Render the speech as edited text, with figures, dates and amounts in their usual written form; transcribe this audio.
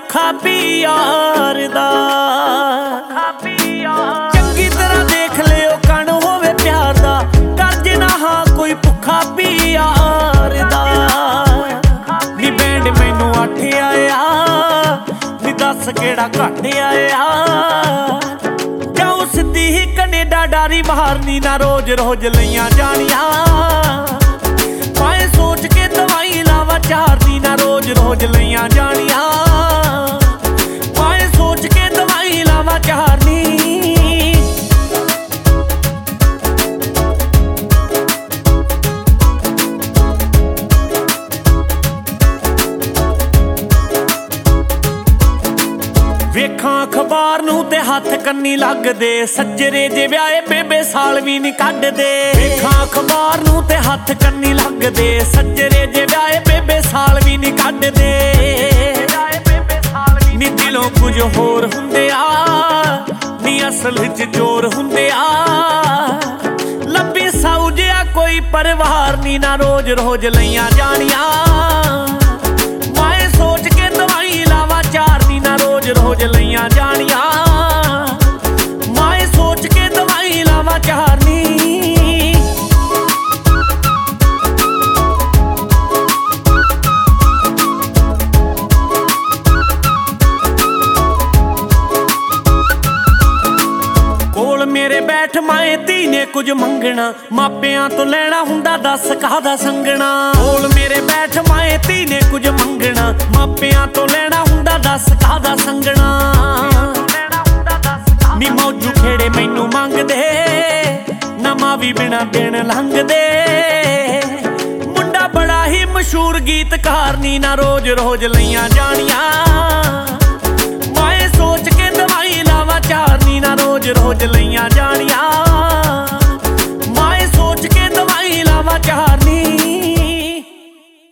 ਭੁੱਖਾ ਪਿਆਰ ਦਾ। ਚੰਗੀ ਤਰ੍ਹਾਂ ਦੇਖ ਲਿਓ ਕਣ ਹੋਵੇ ਪਿਆਰ ਦਾ, ਕਰਜ ਨਾ ਹਾਂ ਕੋਈ ਭੁੱਖਾ ਪਿਆਰ ਦਾ। ਨੀ ਬੈਂਡ ਮੈਨੂੰ 8 ਆਇਆ, ਨੀ 10 ਕਿਹੜਾ ਘੱਟ ਆਇਆ। ਜਾਉ ਸਿੱਧੀ ਹੀ ਕਨੇਡਾ ਡਾਰੀ ਮਾਰਨੀ ਨਾ, ਰੋਜ਼ ਰੋਜ਼ ਲਈਆਂ ਜਾਣੀਆਂ। ਮੈਂ ਸੋਚ ਕੇ ਦਵਾਈ ਲਾਵਾ ਚਾਰਨੀ ਨਾ, ਰੋਜ਼ ਰੋਜ਼ ਲਈਆਂ ਜਾਣੀਆਂ। ਮੈਂ ਸੋਚ ਕੇ ਦਵਾਈ ਲਾਵਾ ਚਾਰਨੀ। ਵੇਖਾਂ ਅਖਬਾਰ ਨੂੰ ਤੇ ਹੱਥ ਕੰਨੀ ਲੱਗਦੇ, ਸੱਜਰੇ ਜੇ ਵਿਆਹੇ ਬੇਬੇ ਸਾਲ ਵੀ ਨਹੀਂ ਕੱਢਦੇ। ਵੇਖਾਂ ਅਖਬਾਰ ਨੂੰ ਤੇ ਹੱਥ ਕੰਨੀ ਲੱਗਦੇ, ਸੱਜਰੇ ਜੇ ਵਿਆਹੇ ਬੇਬੇ ਸਾਲ ਵੀ ਨਹੀਂ ਕੱਢਦੇ। ਨੀ ਦਿਲੋਂ ਕੁਝ ਹੋਰ ਹੁੰਦੇ ਆ, ਨੀ ਅਸਲ 'ਚ ਜ਼ੋਰ ਹੁੰਦੇ ਆ। ਲੱਭੀ ਸਾਊ ਜਿਹਾ ਕੋਈ ਪਰਿਵਾਰ ਨੀ ਨਾ, ਰੋਜ਼ ਰੋਜ਼ ਲਈਆਂ ਜਾਣੀਆਂ। ਮੈਂ ਸੋਚ ਕੇ ਦਵਾਈ ਲਾਵਾ ਚਾਰਨੀ ਨਾ, ਰੋਜ਼ ਰੋਜ਼ ਲਈਆਂ ਜਾਣੀਆਂ। ਮੈਂ ਸੋਚ ਕੇ ਦਵਾਈ ਲਾਵਾ ਚਾਰਨੀ। ਕੋਲ ਮੇਰੇ ਬੈਠ ਮਾਏ ਧੀ ਨੇ ਕੁਝ ਮੰਗਣਾ, ਮਾਪਿਆਂ ਤੋਂ ਲੈਣਾ ਹੁੰਦਾ 10 ਕਾਹਦਾ ਸੰਗਣਾ। ਕੋਲ ਮੇਰੇ ਬੈਠ ਮਾਏ ਧੀ ਨੇ ਕੁਝ ਮੰਗਣਾ, ਮਾਪਿਆਂ ਤੋਂ ਲੈਣਾ ਹੁੰਦਾ 10 ਕਾਹਦਾ ਸੰਗਣਾ। ਨੀ ਮੌਜੂ ਖੇੜੇ ਮੈਨੂੰ ਮੰਗਦੇ, ਨਵਾਂ ਵੀ ਬਿਨਾ ਦਿਨ ਲੰਘਦੇ। ਮੁੰਡਾ ਬੜਾ ਹੀ ਮਸ਼ਹੂਰ ਗੀਤਕਾਰ ਨੀ ਨਾ, ਰੋਜ਼ ਰੋਜ਼ ਲਈਆਂ ਜਾਣੀਆਂ। ਮੈਂ ਸੋਚ ਕੇ ਦਵਾਈ ਲਾਵਾ ਚਾਰਨੀ ਨਾ, ਰੋਜ਼ ਰੋਜ਼ ਲਈਆਂ ਜਾਣੀਆਂ।